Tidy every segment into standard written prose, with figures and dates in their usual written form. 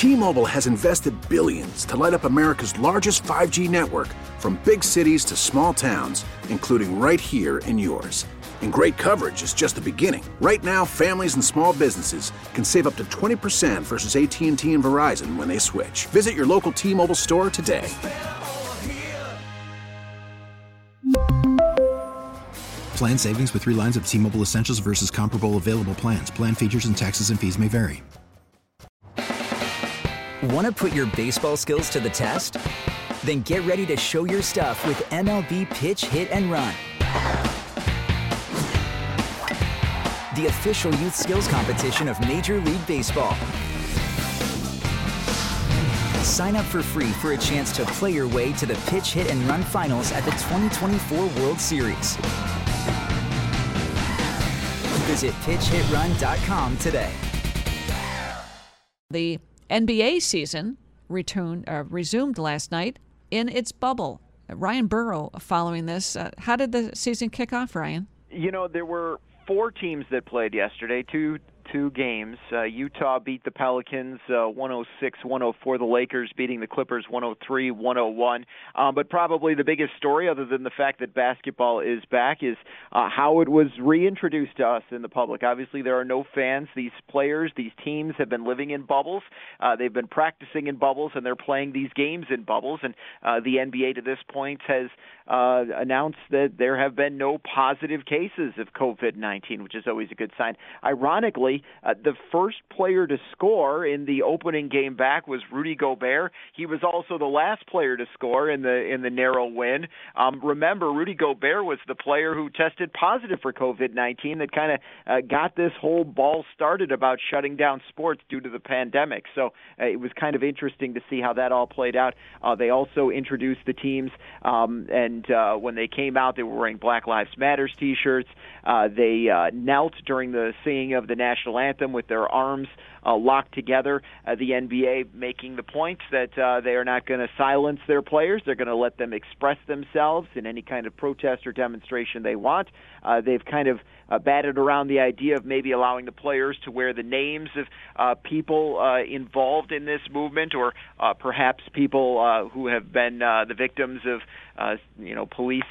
T-Mobile has invested billions to light up America's largest 5G network, from big cities to small towns, including right here in yours. And great coverage is just the beginning. Right now, families and small businesses can save up to 20% versus AT&T and Verizon when they switch. Visit your local T-Mobile store today. Plan savings with 3 lines of T-Mobile Essentials versus comparable available plans. Plan features and taxes and fees may vary. Want to put your baseball skills to the test? Then get ready to show your stuff with MLB Pitch, Hit, and Run. The official youth skills competition of Major League Baseball. Sign up for free for a chance to play your way to the Pitch, Hit, and Run finals at the 2024 World Series. Visit pitchhitrun.com today. The NBA season resumed last night in its bubble. Ryan Burrow following this. How did the season kick off, Ryan? You know, there were 4 teams that played yesterday, two games. Utah beat the Pelicans 106-104. The Lakers beating the Clippers 103-101. But probably the biggest story, other than the fact that basketball is back, is how it was reintroduced to us in the public. Obviously, there are no fans. These players, these teams have been living in bubbles. They've been practicing in bubbles, and they're playing these games in bubbles. And the NBA to this point has announced that there have been no positive cases of COVID-19, which is always a good sign. Ironically, the first player to score in the opening game back was Rudy Gobert. He was also the last player to score in the narrow win. Remember, Rudy Gobert was the player who tested positive for COVID-19 that kind of got this whole ball started about shutting down sports due to the pandemic. So it was kind of interesting to see how that all played out. They also introduced the teams, and when they came out, they were wearing Black Lives Matters T-shirts. They knelt during the singing of the national anthem with their arms locked together. The NBA making the point that they are not going to silence their players. They're going to let them express themselves in any kind of protest or demonstration they want. They've kind of batted around the idea of maybe allowing the players to wear the names of people involved in this movement, or perhaps people who have been the victims of police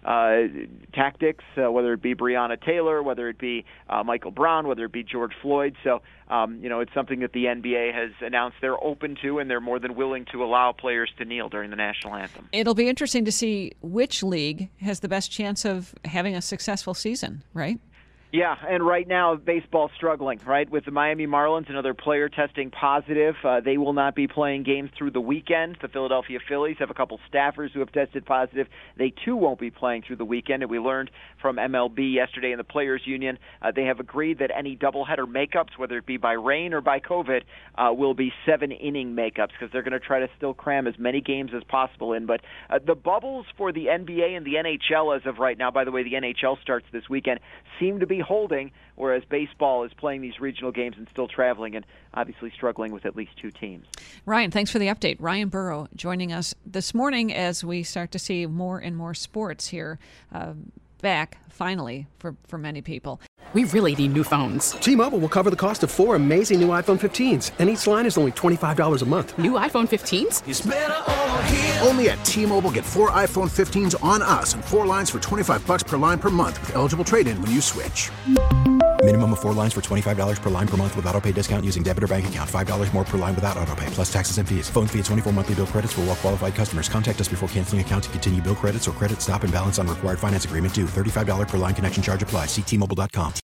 tactics, whether it be Breonna Taylor, whether it be Michael Brown, whether it be George Floyd. So, it's something that the NBA has announced they're open to, and they're more than willing to allow players to kneel during the national anthem. It'll be interesting to see which league has the best chance of having a successful season, right? Yeah, and right now baseball's struggling, right? With the Miami Marlins, another player testing positive. They will not be playing games through the weekend. The Philadelphia Phillies have a couple staffers who have tested positive. They, too, won't be playing through the weekend. And we learned from MLB yesterday in the Players Union, they have agreed that any doubleheader makeups, whether it be by rain or by COVID, will be 7-inning makeups, because they're going to try to still cram as many games as possible in. But the bubbles for the NBA and the NHL as of right now, by the way, the NHL starts this weekend, seem to be holding, whereas baseball is playing these regional games and still traveling and obviously struggling with at least 2 teams. Ryan, thanks for the update. Ryan Burrow joining us this morning as we start to see more and more sports here back, finally, for many people. We really need new phones. T-Mobile will cover the cost of 4 amazing new iPhone 15s, and each line is only $25 a month. New iPhone 15s? It's better over here. Only at T-Mobile, get 4 iPhone 15s on us and 4 lines for $25 per line per month with eligible trade-in when you switch. Minimum of 4 lines for $25 per line per month with autopay discount using debit or bank account. $5 more per line without autopay, plus taxes and fees. Phone fee at 24 monthly bill credits for well-qualified customers. Contact us before canceling account to continue bill credits or credit stop and balance on required finance agreement due. $35 per line connection charge applies. See T-Mobile.com.